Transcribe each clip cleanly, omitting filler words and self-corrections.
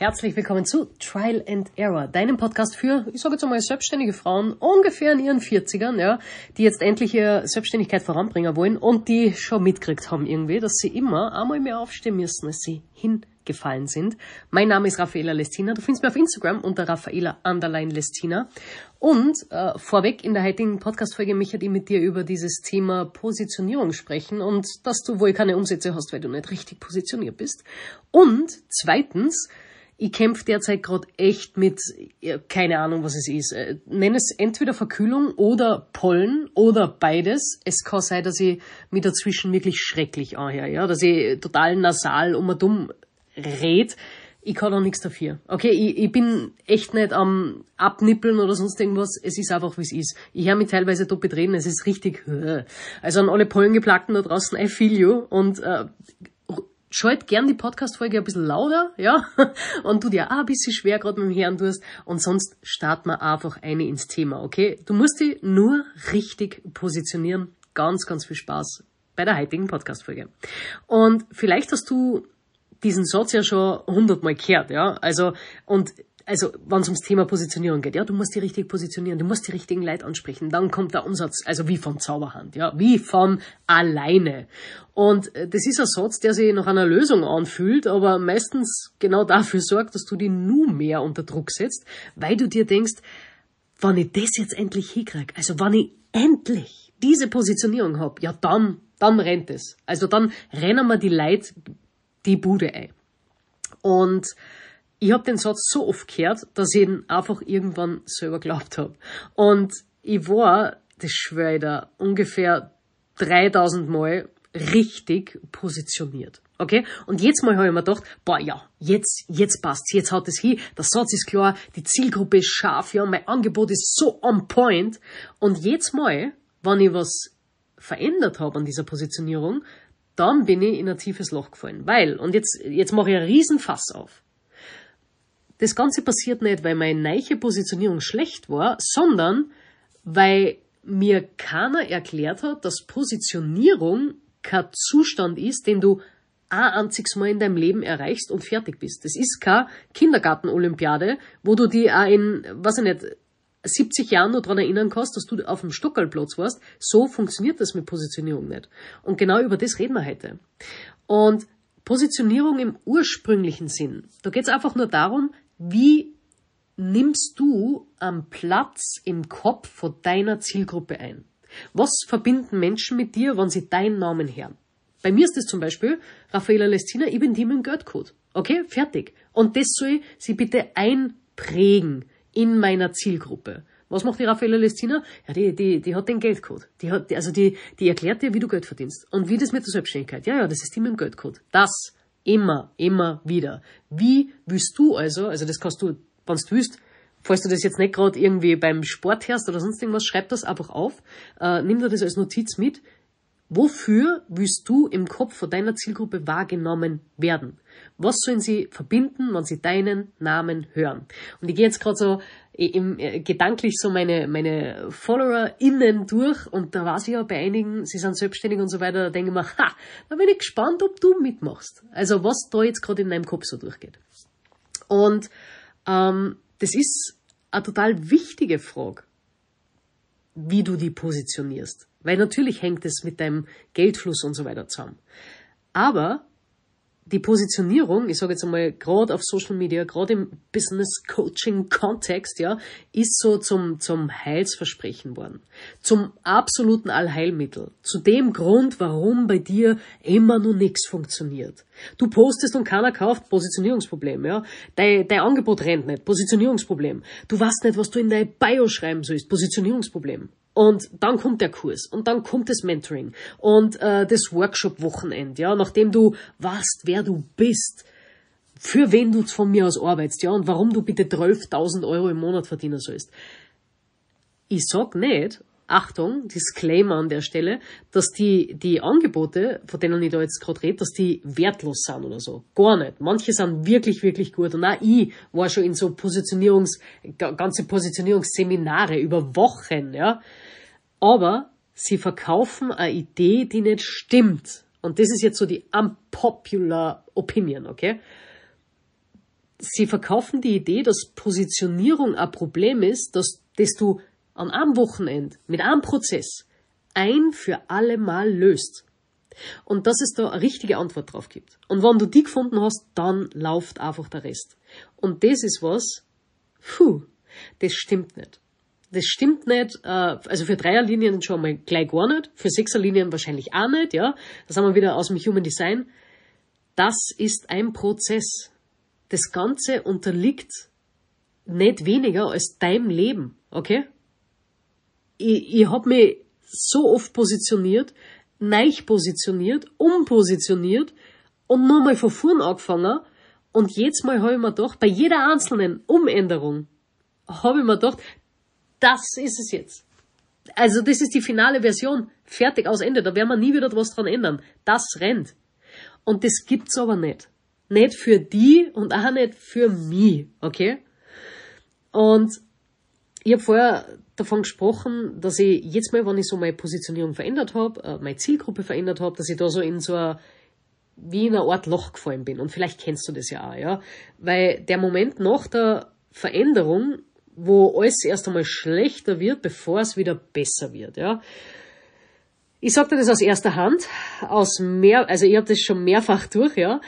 Herzlich willkommen zu Trial and Error, deinem Podcast für, ich sage jetzt einmal, selbstständige Frauen, ungefähr in ihren 40ern, ja, die jetzt endlich ihre Selbstständigkeit voranbringen wollen und die schon mitgekriegt haben irgendwie, dass sie immer einmal mehr aufstehen müssen, als sie hingefallen sind. Mein Name ist Raffaela Lestina, du findest mich auf Instagram unter Raffaela_Lestina. Und vorweg in der heutigen Podcast-Folge möchte ich mit dir über dieses Thema Positionierung sprechen und dass du wohl keine Umsätze hast, weil du nicht richtig positioniert bist. Und zweitens, ich kämpfe derzeit gerade echt mit, keine Ahnung, was es ist. Nenn es entweder Verkühlung oder Pollen oder beides. Es kann sein, dass ich mich dazwischen wirklich schrecklich anhöre, ja, dass ich total nasal und dumm red. Ich kann auch nichts dafür. Okay, ich bin echt nicht am Abnippeln oder sonst irgendwas. Es ist einfach, wie es ist. Ich höre mich teilweise doppelt reden. Es ist richtig. Also an alle Pollengeplagten da draußen, I feel you. Und schalt gern die Podcast-Folge ein bisschen lauter, ja, und du dir auch ein bisschen schwer gerade mit dem Hören tust, und sonst starten wir einfach eine ins Thema, okay? Du musst dich nur richtig positionieren. Ganz, ganz viel Spaß bei der heutigen Podcast-Folge. Und vielleicht hast du diesen Satz ja schon 100-mal gehört, ja, also, wenn es ums Thema Positionierung geht, ja, du musst dich richtig positionieren, du musst die richtigen Leute ansprechen, dann kommt der Umsatz, also wie von Zauberhand, ja, wie von alleine. Und das ist ein Satz, der sich nach einer Lösung anfühlt, aber meistens genau dafür sorgt, dass du dich nur mehr unter Druck setzt, weil du dir denkst, wenn ich das jetzt endlich hinkriege, also wenn ich endlich diese Positionierung habe, ja, dann rennt es. Also dann rennen wir die Leute die Bude ein. Und ich habe den Satz so oft gehört, dass ich ihn einfach irgendwann selber geglaubt habe. Und ich war, das schwöre ich da, ungefähr 3000 Mal richtig positioniert. Okay? Und jetzt mal habe ich mir gedacht, boah, ja, jetzt passt's, jetzt haut es hin, der Satz ist klar, die Zielgruppe ist scharf, ja, mein Angebot ist so on point. Und jetzt mal, wenn ich was verändert habe an dieser Positionierung, dann bin ich in ein tiefes Loch gefallen. Weil, und jetzt mache ich einen riesen Fass auf. Das Ganze passiert nicht, weil meine neue Positionierung schlecht war, sondern weil mir keiner erklärt hat, dass Positionierung kein Zustand ist, den du ein einziges Mal in deinem Leben erreichst und fertig bist. Das ist keine Kindergarten-Olympiade, wo du die auch in, 70 Jahren noch dran erinnern kannst, dass du auf dem Stockerlplatz warst. So funktioniert das mit Positionierung nicht. Und genau über das reden wir heute. Und Positionierung im ursprünglichen Sinn, da geht es einfach nur darum, wie nimmst du einen Platz im Kopf von deiner Zielgruppe ein? Was verbinden Menschen mit dir, wenn sie deinen Namen hören? Bei mir ist das zum Beispiel Raffaela Lestina, ich bin die mit dem Geldcode. Okay, fertig. Und das soll sie bitte einprägen in meiner Zielgruppe. Was macht die Raffaela Lestina? Ja, die hat den Geldcode. Die erklärt dir, wie du Geld verdienst. Und wie das mit der Selbstständigkeit. Ja, das ist die mit dem Geldcode. Das immer wieder. Wie willst du also das kannst du, wenn du willst, falls du das jetzt nicht gerade irgendwie beim Sport hörst oder sonst irgendwas, schreib das einfach auf, nimm dir das als Notiz mit. Wofür willst du im Kopf von deiner Zielgruppe wahrgenommen werden? Was sollen sie verbinden, wenn sie deinen Namen hören? Und ich gehe jetzt gerade so gedanklich so meine FollowerInnen durch, und da weiß ich ja bei einigen, sie sind selbstständig und so weiter, da denke ich mir, da bin ich gespannt, ob du mitmachst. Also was da jetzt gerade in deinem Kopf so durchgeht. Und das ist eine total wichtige Frage, wie du die positionierst. Weil natürlich hängt es mit deinem Geldfluss und so weiter zusammen. Aber die Positionierung, ich sage jetzt einmal, gerade auf Social Media, gerade im Business-Coaching-Kontext, ja, ist so zum Heilsversprechen worden. Zum absoluten Allheilmittel. Zu dem Grund, warum bei dir immer noch nichts funktioniert. Du postest und keiner kauft, Positionierungsproblem, ja. Dein Angebot rennt nicht, Positionierungsproblem. Du weißt nicht, was du in deine Bio schreiben sollst, Positionierungsproblem. Und dann kommt der Kurs und dann kommt das Mentoring und das Workshop-Wochenende, ja, nachdem du weißt, wer du bist, für wen du von mir aus arbeitest, ja, und warum du bitte 12.000 Euro im Monat verdienen sollst. Ich sag nicht, Achtung, Disclaimer an der Stelle, dass die Angebote, von denen ich da jetzt gerade rede, dass die wertlos sind oder so. Gar nicht. Manche sind wirklich, wirklich gut. Und auch ich war schon in so ganze Positionierungsseminare über Wochen, ja. Aber sie verkaufen eine Idee, die nicht stimmt. Und das ist jetzt so die unpopular opinion, okay? sie verkaufen die Idee, dass Positionierung ein Problem ist, dass du an einem Wochenende mit einem Prozess ein für alle Mal löst. Und dass es da eine richtige Antwort drauf gibt. Und wenn du die gefunden hast, dann läuft einfach der Rest. Und das ist was, das stimmt nicht. Das stimmt nicht, also für Dreierlinien schon mal gleich gar nicht, für Sechserlinien wahrscheinlich auch nicht, ja. Da sind wir wieder aus dem Human Design. Das ist ein Prozess. Das Ganze unterliegt nicht weniger als deinem Leben, okay? Ich hab mich so oft positioniert, neu positioniert, umpositioniert und nur mal von vorn angefangen. Und jetzt mal habe ich mir gedacht, bei jeder einzelnen Umänderung habe ich mir gedacht, das ist es jetzt. Also das ist die finale Version. Fertig, aus Ende. Da werden wir nie wieder was dran ändern. Das rennt. Und das gibt's aber nicht. Nicht für die und auch nicht für mich. Okay? Und ich habe vorher davon gesprochen, dass ich jetzt mal, wenn ich so meine Positionierung verändert habe, meine Zielgruppe verändert habe, dass ich da so in so wie in eine Art Loch gefallen bin. Und vielleicht kennst du das ja auch, ja. Weil der Moment nach der Veränderung, wo alles erst einmal schlechter wird, bevor es wieder besser wird, ja. Ich sag dir das aus erster Hand, also ich habe das schon mehrfach durch, ja.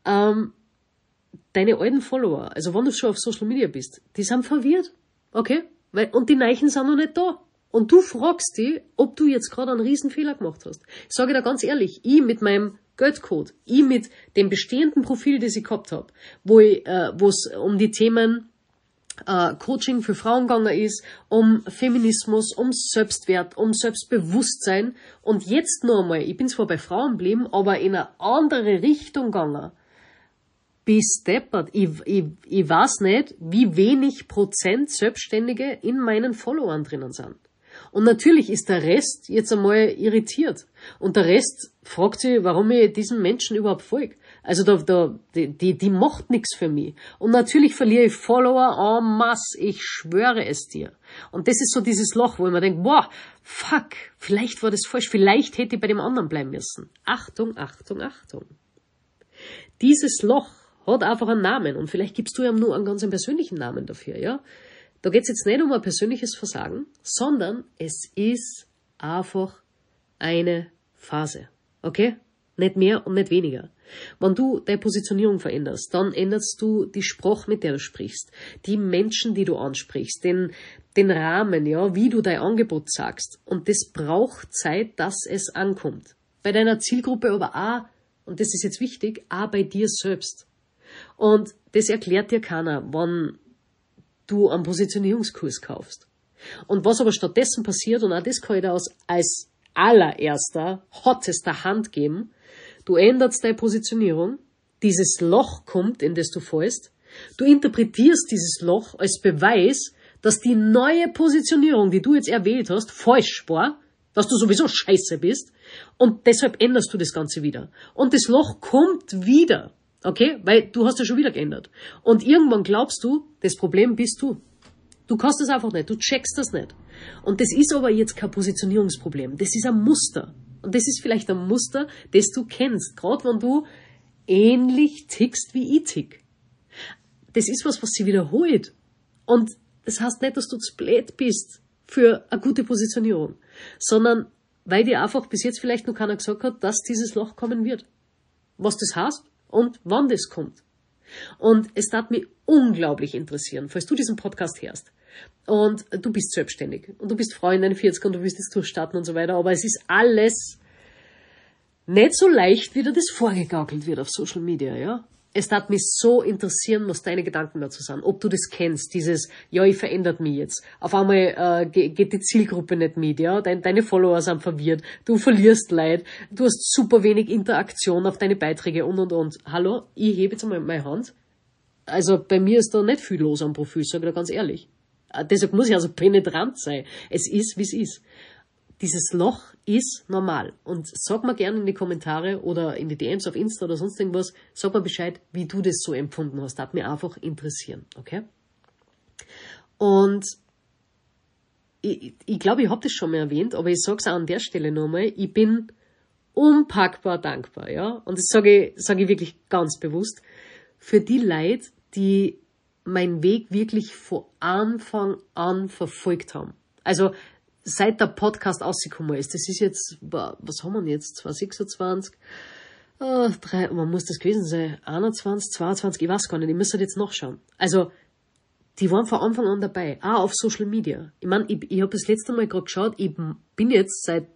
Deine alten Follower, also wenn du schon auf Social Media bist, die sind verwirrt, okay? Und die Neichen sind noch nicht da. Und du fragst dich, ob du jetzt gerade einen riesen Fehler gemacht hast. Ich sage dir ganz ehrlich, ich mit meinem Geldcode, ich mit dem bestehenden Profil, das ich gehabt habe, wo es um die Themen Coaching für Frauen gegangen ist, um Feminismus, um Selbstwert, um Selbstbewusstsein. Und jetzt noch einmal, ich bin zwar bei Frauen geblieben, aber in eine andere Richtung gegangen. Bis deppert. Ich weiß nicht, wie wenig Prozent Selbstständige in meinen Followern drinnen sind. Und natürlich ist der Rest jetzt einmal irritiert. Und der Rest fragt sich, warum ich diesen Menschen überhaupt folge. Also die macht nichts für mich. Und natürlich verliere ich Follower en masse, ich schwöre es dir. Und das ist so dieses Loch, wo ich mir denke, boah, fuck, vielleicht war das falsch, vielleicht hätte ich bei dem anderen bleiben müssen. Achtung, Achtung, Achtung. Dieses Loch hat einfach einen Namen und vielleicht gibst du ihm nur einen ganz persönlichen Namen dafür, ja. Da geht's jetzt nicht um ein persönliches Versagen, sondern es ist einfach eine Phase, okay? Nicht mehr und nicht weniger. Wenn du deine Positionierung veränderst, dann änderst du die Sprache, mit der du sprichst, die Menschen, die du ansprichst, den Rahmen, ja, wie du dein Angebot sagst. Und das braucht Zeit, dass es ankommt. Bei deiner Zielgruppe aber auch, und das ist jetzt wichtig, auch bei dir selbst. Und das erklärt dir keiner, wenn du einen Positionierungskurs kaufst. Und was aber stattdessen passiert, und auch das kann ich dir als allererster, hottester Hand geben, du änderst deine Positionierung, dieses Loch kommt, in das du fällst, du interpretierst dieses Loch als Beweis, dass die neue Positionierung, die du jetzt erwählt hast, falsch war, dass du sowieso scheiße bist, und deshalb änderst du das Ganze wieder. Und das Loch kommt wieder. Okay? Weil du hast ja schon wieder geändert. Und irgendwann glaubst du, das Problem bist du. Du kannst das einfach nicht. Du checkst das nicht. Und das ist aber jetzt kein Positionierungsproblem. Das ist ein Muster. Und das ist vielleicht ein Muster, das du kennst. Gerade wenn du ähnlich tickst wie ich tick. Das ist was sich wiederholt. Und das heißt nicht, dass du zu blöd bist für eine gute Positionierung. Sondern weil dir einfach bis jetzt vielleicht noch keiner gesagt hat, dass dieses Loch kommen wird. Was das heißt? Und wann das kommt. Und es darf mich unglaublich interessieren, falls du diesen Podcast hörst und du bist selbstständig und du bist Frau in deinen 40ern und du willst jetzt durchstarten und so weiter, aber es ist alles nicht so leicht, wie dir das vorgegaukelt wird auf Social Media, ja. Es darf mich so interessieren, was deine Gedanken dazu sind. Ob du das kennst, dieses, ja, ich verändert mich jetzt. Auf einmal geht die Zielgruppe nicht mit, ja. Deine Follower sind verwirrt. Du verlierst Leid. Du hast super wenig Interaktion auf deine Beiträge und. Hallo, ich hebe jetzt einmal meine Hand. Also bei mir ist da nicht viel los am Profil, sage ich dir ganz ehrlich. Deshalb muss ich also penetrant sein. Es ist, wie es ist. Dieses Loch ist normal. Und sag mir gerne in die Kommentare oder in die DMs auf Insta oder sonst irgendwas, sag mir Bescheid, wie du das so empfunden hast. Das hat mich einfach interessieren, okay? Und ich glaube, ich habe das schon mal erwähnt, aber ich sag's auch an der Stelle nochmal, ich bin unpackbar dankbar, ja? Und das sage ich wirklich ganz bewusst, für die Leute, die meinen Weg wirklich von Anfang an verfolgt haben. Also seit der Podcast rausgekommen ist, das ist jetzt, was haben wir jetzt, 2026, man muss das gewesen sein, 21, 22, ich weiß gar nicht, ich müsste jetzt nachschauen. Also, die waren von Anfang an dabei, auch auf Social Media. Ich meine, ich habe das letzte Mal gerade geschaut, ich bin jetzt seit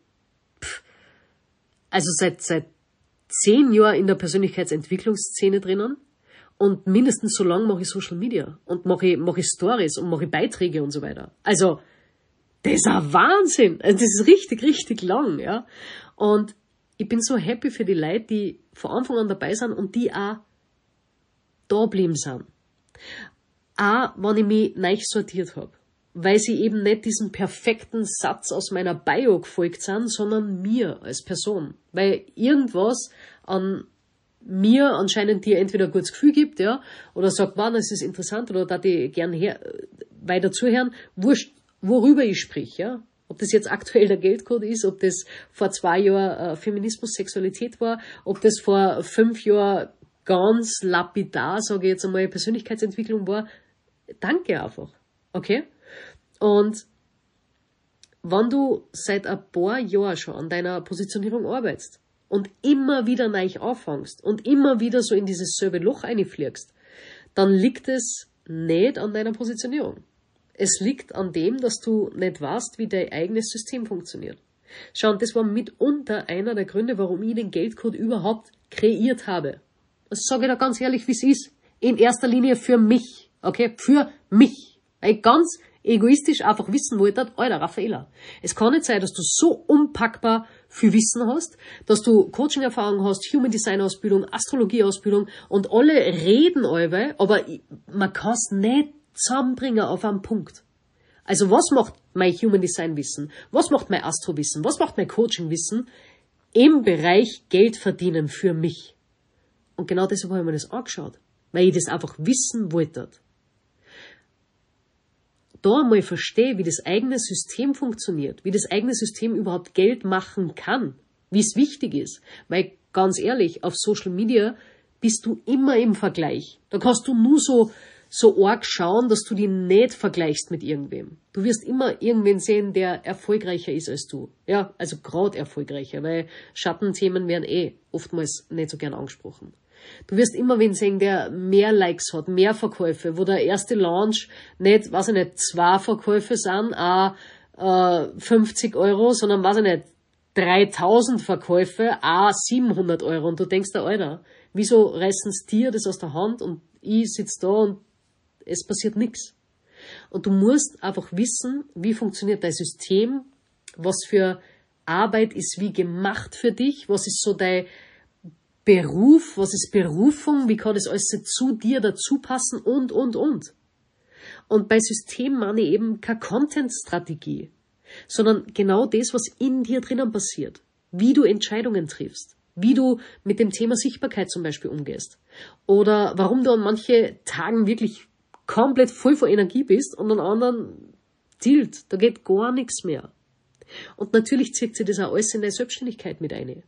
10 Jahren in der Persönlichkeitsentwicklungsszene drinnen und mindestens so lange mache ich Social Media und mache ich Stories und mache ich Beiträge und so weiter. Also, das ist ein Wahnsinn. Also, das ist richtig, richtig lang, ja. Und ich bin so happy für die Leute, die von Anfang an dabei sind und die auch da geblieben sind. Auch wenn ich mich neu sortiert habe. Weil sie eben nicht diesem perfekten Satz aus meiner Bio gefolgt sind, sondern mir als Person. Weil irgendwas an mir anscheinend dir entweder ein gutes Gefühl gibt, ja, oder sagt, man, es ist interessant, oder da ich gern weiter zuhören, wurscht, worüber ich sprich, ja. Ob das jetzt aktuell der Geldcode ist, ob das vor 2 Jahren Feminismus, Sexualität war, ob das vor 5 Jahren ganz lapidar, sage ich jetzt einmal, Persönlichkeitsentwicklung war. Danke einfach. Okay? Und wenn du seit ein paar Jahren schon an deiner Positionierung arbeitest und immer wieder neu anfängst und immer wieder so in dieses selbe Loch reinfliegst, dann liegt es nicht an deiner Positionierung. Es liegt an dem, dass du nicht weißt, wie dein eigenes System funktioniert. Schau, und das war mitunter einer der Gründe, warum ich den Geldcode überhaupt kreiert habe. Das sage ich da ganz ehrlich, wie es ist. In erster Linie für mich. Okay? Für mich. Weil ich ganz egoistisch einfach wissen wollte, Alter, Raffaella, es kann nicht sein, dass du so unpackbar viel Wissen hast, dass du Coaching-Erfahrung hast, Human Design-Ausbildung, Astrologie-Ausbildung und alle reden alle, aber man kann es nicht zusammenbringen auf einen Punkt. Also was macht mein Human Design Wissen? Was macht mein Astro Wissen? Was macht mein Coaching Wissen im Bereich Geld verdienen für mich? Und genau deshalb habe ich mir das angeschaut, weil ich das einfach wissen wollte. Da mal verstehe, wie das eigene System funktioniert, wie das eigene System überhaupt Geld machen kann, wie es wichtig ist. Weil ganz ehrlich, auf Social Media bist du immer im Vergleich. Da kannst du nur so arg schauen, dass du die nicht vergleichst mit irgendwem. Du wirst immer irgendwen sehen, der erfolgreicher ist als du. Ja, also gerade erfolgreicher, weil Schattenthemen werden oftmals nicht so gern angesprochen. Du wirst immer wen sehen, der mehr Likes hat, mehr Verkäufe, wo der erste Launch nicht, 2 Verkäufe sind, 50 Euro, sondern, 3000 Verkäufe, 700 Euro. Und du denkst dir, Alter, wieso reißen's dir das aus der Hand und ich sitze da und es passiert nichts. Und du musst einfach wissen, wie funktioniert dein System, was für Arbeit ist wie gemacht für dich, was ist so dein Beruf, was ist Berufung, wie kann das alles zu dir dazu passen und. Und bei System meine ich eben keine Content-Strategie, sondern genau das, was in dir drinnen passiert, wie du Entscheidungen triffst, wie du mit dem Thema Sichtbarkeit zum Beispiel umgehst oder warum du an manche Tagen wirklich komplett voll von Energie bist und an anderen da geht gar nichts mehr. Und natürlich zieht sich das auch alles in deine Selbstständigkeit mit ein.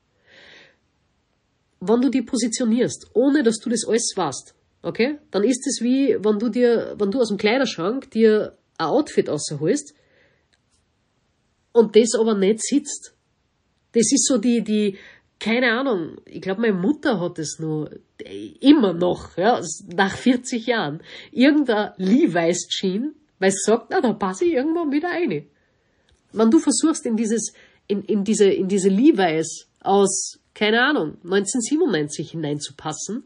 Wenn du dich positionierst, ohne dass du das alles weißt, okay, dann ist es wie, wenn du aus dem Kleiderschrank dir ein Outfit rausholst und das aber nicht sitzt. Das ist so keine Ahnung, ich glaube, meine Mutter hat es immer noch, ja, nach 40 Jahren, irgendein Levi's Jean, weil sie sagt, da passe ich irgendwann wieder rein. Wenn du versuchst, in diese Levi's aus, keine Ahnung, 1997 hineinzupassen,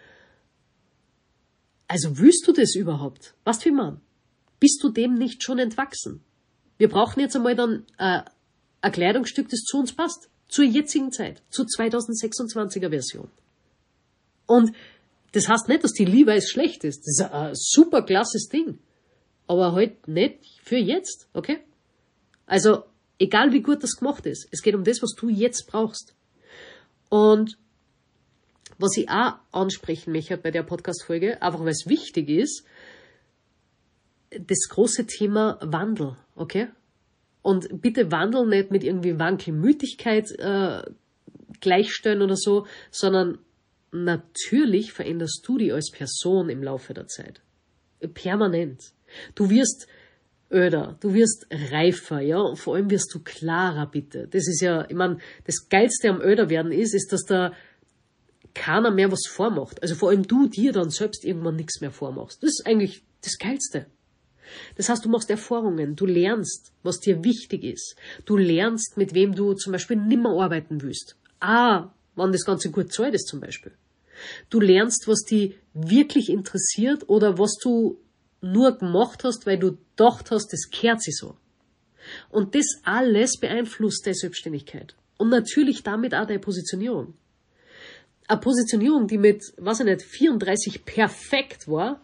also willst du das überhaupt? Weißt du, wie man? Bist du dem nicht schon entwachsen? Wir brauchen jetzt einmal dann ein Kleidungsstück, das zu uns passt. Zur jetzigen Zeit, zur 2026er Version. Und das heißt nicht, dass die Levi's schlecht ist. Das ist ein super klasses Ding. Aber halt nicht für jetzt, okay? Also, egal wie gut das gemacht ist, es geht um das, was du jetzt brauchst. Und was ich auch ansprechen möchte bei der Podcast-Folge, einfach weil es wichtig ist, das große Thema Wandel, okay? Und bitte Wandel nicht mit irgendwie Wankelmütigkeit gleichstellen oder so, sondern natürlich veränderst du dich als Person im Laufe der Zeit. Permanent. Du wirst öder, du wirst reifer, ja, und vor allem wirst du klarer, bitte. Das ist ja, ich meine, das Geilste am Öderwerden ist, dass da keiner mehr was vormacht. Also vor allem du dir dann selbst irgendwann nichts mehr vormachst. Das ist eigentlich das Geilste. Das heißt, du machst Erfahrungen, du lernst, was dir wichtig ist. Du lernst, mit wem du zum Beispiel nimmer arbeiten willst. Wann das Ganze gut zahlt ist zum Beispiel. Du lernst, was dich wirklich interessiert oder was du nur gemacht hast, weil du gedacht hast, das gehört sich so. Und das alles beeinflusst deine Selbstständigkeit. Und natürlich damit auch deine Positionierung. Eine Positionierung, die mit, 34 perfekt war,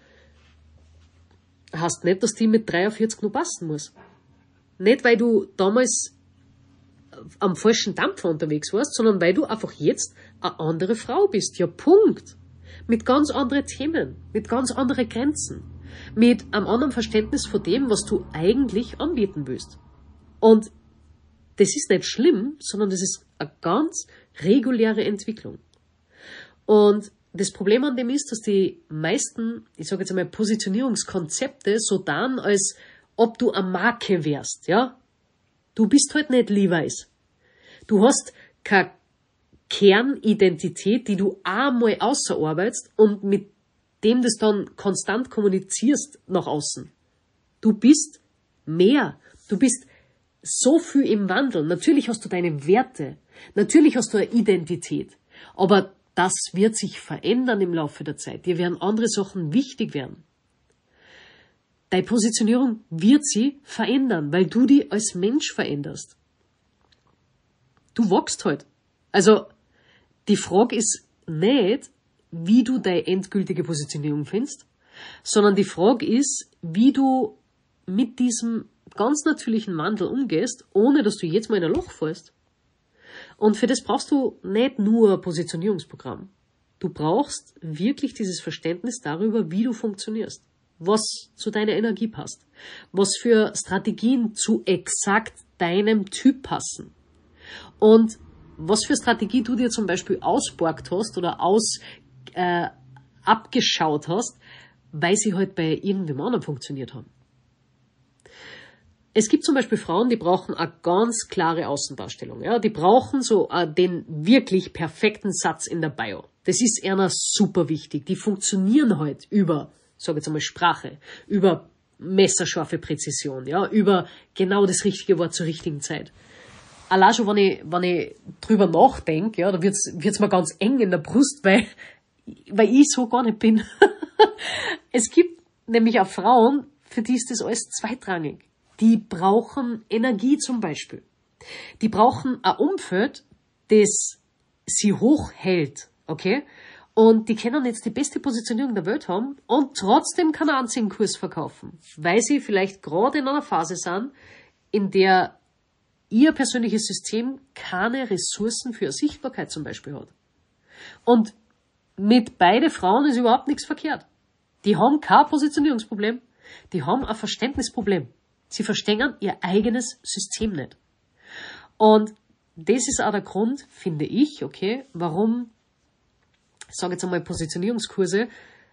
heißt nicht, dass die mit 43 noch passen muss. Nicht, weil du damals am falschen Dampfer unterwegs warst, sondern weil du einfach jetzt eine andere Frau bist. Ja, Punkt. Mit ganz anderen Themen, mit ganz anderen Grenzen, mit einem anderen Verständnis von dem, was du eigentlich anbieten willst. Und das ist nicht schlimm, sondern das ist eine ganz reguläre Entwicklung. Und das Problem an dem ist, dass die meisten, ich sage jetzt einmal, Positionierungskonzepte so dann, als ob du eine Marke wärst, ja? Du bist halt nicht Levi's. Du hast keine Kernidentität, die du einmal ausarbeitest und mit dem das dann konstant kommunizierst nach außen. Du bist mehr. Du bist so viel im Wandel. Natürlich hast du deine Werte. Natürlich hast du eine Identität. Aber das wird sich verändern im Laufe der Zeit. Dir werden andere Sachen wichtig werden. Deine Positionierung wird sie verändern, weil du dich als Mensch veränderst. Du wachst halt. Also, die Frage ist nicht, wie du deine endgültige Positionierung findest, sondern die Frage ist, wie du mit diesem ganz natürlichen Wandel umgehst, ohne dass du jetzt mal in ein Loch fällst. Und für das brauchst du nicht nur ein Positionierungsprogramm. Du brauchst wirklich dieses Verständnis darüber, wie du funktionierst, was zu deiner Energie passt, was für Strategien zu exakt deinem Typ passen und was für Strategie du dir zum Beispiel ausborgt hast oder abgeschaut hast, weil sie halt bei irgendwem anderen funktioniert haben. Es gibt zum Beispiel Frauen, die brauchen eine ganz klare Außendarstellung. Ja? Die brauchen so den wirklich perfekten Satz in der Bio. Das ist einer super wichtig. Die funktionieren halt über, sage jetzt einmal, Sprache, über messerscharfe Präzision, ja, über genau das richtige Wort zur richtigen Zeit. Allein schon, wenn ich drüber nachdenke, ja, da wird's mir ganz eng in der Brust, weil ich so gar nicht bin. Es gibt nämlich auch Frauen, für die ist das alles zweitrangig. Die brauchen Energie zum Beispiel. Die brauchen ein Umfeld, das sie hochhält, okay? Und die können jetzt die beste Positionierung der Welt haben und trotzdem keinen einzigen Kurs verkaufen, weil sie vielleicht gerade in einer Phase sind, in der ihr persönliches System keine Ressourcen für Sichtbarkeit zum Beispiel hat. Und mit beide Frauen ist überhaupt nichts verkehrt. Die haben kein Positionierungsproblem, die haben ein Verständnisproblem. Sie verstehen ihr eigenes System nicht. Und das ist auch der Grund, finde ich, okay, warum, ich sage jetzt einmal, Positionierungskurse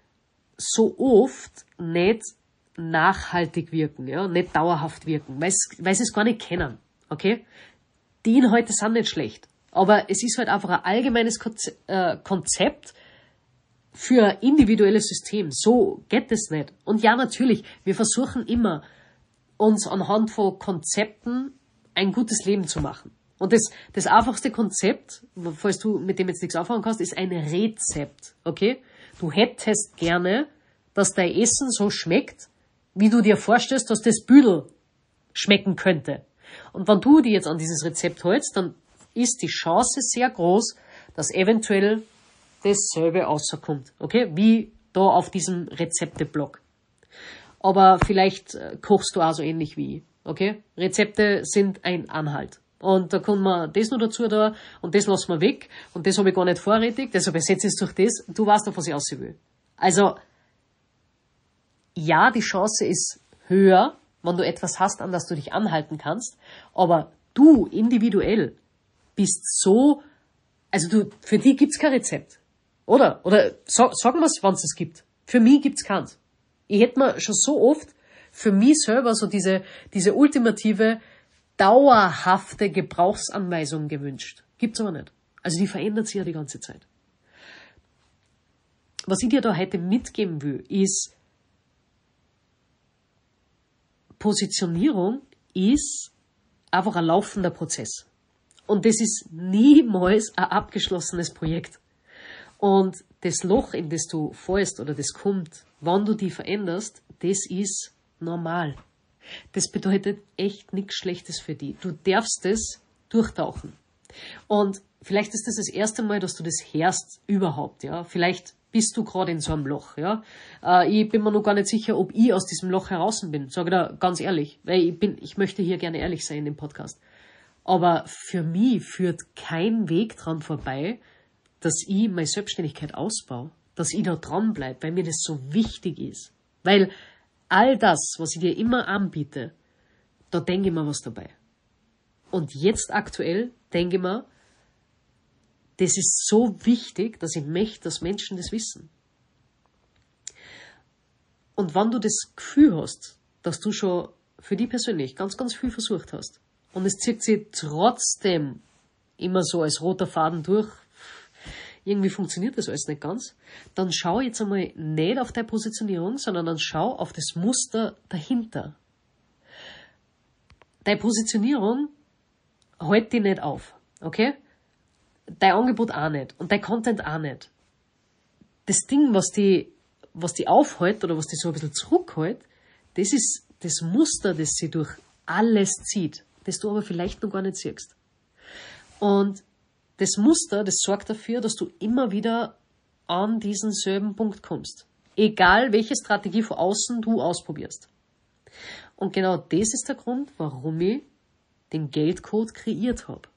so oft nicht nachhaltig wirken, ja, nicht dauerhaft wirken, weil sie es gar nicht kennen, okay? Die Inhalte sind nicht schlecht, aber es ist halt einfach ein allgemeines Konzept für ein individuelles System. So geht es nicht. Und ja, natürlich, wir versuchen immer, uns anhand von Konzepten ein gutes Leben zu machen. Und das einfachste Konzept, falls du mit dem jetzt nichts anfangen kannst, ist ein Rezept, okay? Du hättest gerne, dass dein Essen so schmeckt, wie du dir vorstellst, dass das Büdel schmecken könnte. Und wenn du dir jetzt an dieses Rezept hältst, dann ist die Chance sehr groß, dass eventuell dasselbe rauskommt, okay? Wie da auf diesem Rezepteblog. Aber vielleicht kochst du auch so ähnlich wie ich, okay? Rezepte sind ein Anhalt. Und da kann man das noch dazu da und das lassen wir weg und das habe ich gar nicht vorrätig, deshalb ersetze ich es durch das. Du weißt doch, was ich aussehen will. Also, ja, die Chance ist höher, wenn du etwas hast, an das du dich anhalten kannst, aber du individuell bist so, also für dich gibt's kein Rezept. Oder sagen wir es, wenn es das gibt. Für mich gibt's keins. Ich hätte mir schon so oft für mich selber so diese ultimative, dauerhafte Gebrauchsanweisung gewünscht. Gibt's aber nicht. Also die verändert sich ja die ganze Zeit. Was ich dir da heute mitgeben will, ist, Positionierung ist einfach ein laufender Prozess. Und das ist niemals ein abgeschlossenes Projekt. Und das Loch, in das du fällst oder das kommt, wenn du die veränderst, das ist normal. Das bedeutet echt nichts Schlechtes für dich. Du darfst es durchtauchen. Und vielleicht ist das erste Mal, dass du das hörst überhaupt, ja. Vielleicht bist du gerade in so einem Loch, ja. Ich bin mir noch gar nicht sicher, ob ich aus diesem Loch heraus bin. Sage da ganz ehrlich, weil ich möchte hier gerne ehrlich sein im Podcast. Aber für mich führt kein Weg dran vorbei, dass ich meine Selbstständigkeit ausbaue, dass ich da dran bleibe, weil mir das so wichtig ist. Weil all das, was ich dir immer anbiete, da denke ich mir was dabei. Und jetzt aktuell denke ich mir, das ist so wichtig, dass ich möchte, dass Menschen das wissen. Und wenn du das Gefühl hast, dass du schon für dich persönlich ganz, ganz viel versucht hast und es zieht sich trotzdem immer so als roter Faden durch, irgendwie funktioniert das alles nicht ganz, dann schau jetzt einmal nicht auf deine Positionierung, sondern dann schau auf das Muster dahinter. Deine Positionierung hält dich nicht auf, okay? Dein Angebot auch nicht und dein Content auch nicht. Das Ding, was die aufhält oder was die so ein bisschen zurückhält, das ist das Muster, das sie durch alles zieht, das du aber vielleicht noch gar nicht siehst. Und das Muster, das sorgt dafür, dass du immer wieder an diesen selben Punkt kommst. Egal, welche Strategie von außen du ausprobierst. Und genau das ist der Grund, warum ich den Geldcode kreiert habe.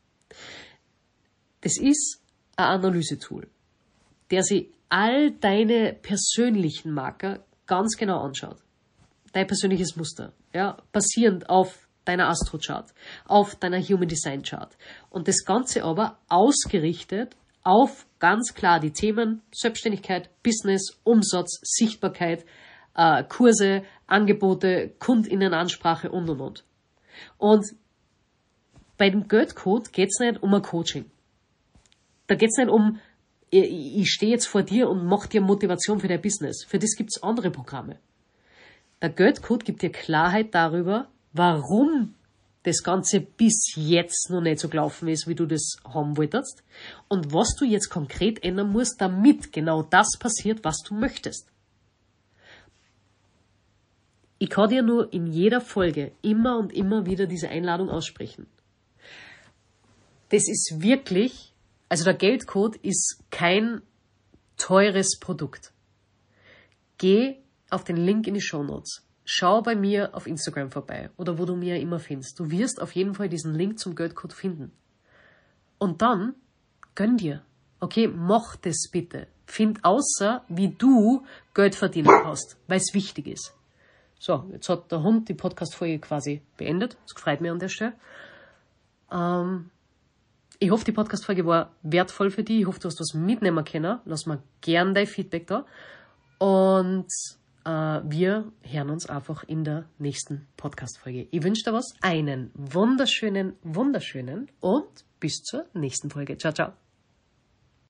Das ist ein Analysetool, der sich all deine persönlichen Marker ganz genau anschaut. Dein persönliches Muster, ja, basierend auf deiner Astro-Chart, auf deiner Human Design Chart. Und das Ganze aber ausgerichtet auf ganz klar die Themen Selbstständigkeit, Business, Umsatz, Sichtbarkeit, Kurse, Angebote, KundInnenansprache und. Und bei dem Geldcode geht's nicht um ein Coaching. Da geht's nicht um, ich stehe jetzt vor dir und mach dir Motivation für dein Business. Für das gibt's andere Programme. Der Geldcode gibt dir Klarheit darüber, warum das Ganze bis jetzt noch nicht so gelaufen ist, wie du das haben wolltest und was du jetzt konkret ändern musst, damit genau das passiert, was du möchtest. Ich kann dir nur in jeder Folge immer und immer wieder diese Einladung aussprechen. Das ist wirklich, also der Geldcode ist kein teures Produkt. Geh auf den Link in die Shownotes. Schau bei mir auf Instagram vorbei oder wo du mir immer findest. Du wirst auf jeden Fall diesen Link zum Geldcode finden. Und dann gönn dir. Okay, mach das bitte. Find außer, wie du Geld verdienen kannst, weil es wichtig ist. So, jetzt hat der Hund die Podcast-Folge quasi beendet. Das freut mich an der Stelle. Ich hoffe, die Podcast-Folge war wertvoll für dich. Ich hoffe, du hast was mitnehmen können. Lass mir gern dein Feedback da. Und wir hören uns einfach in der nächsten Podcast-Folge. Ich wünsche dir was, einen wunderschönen und bis zur nächsten Folge. Ciao, ciao.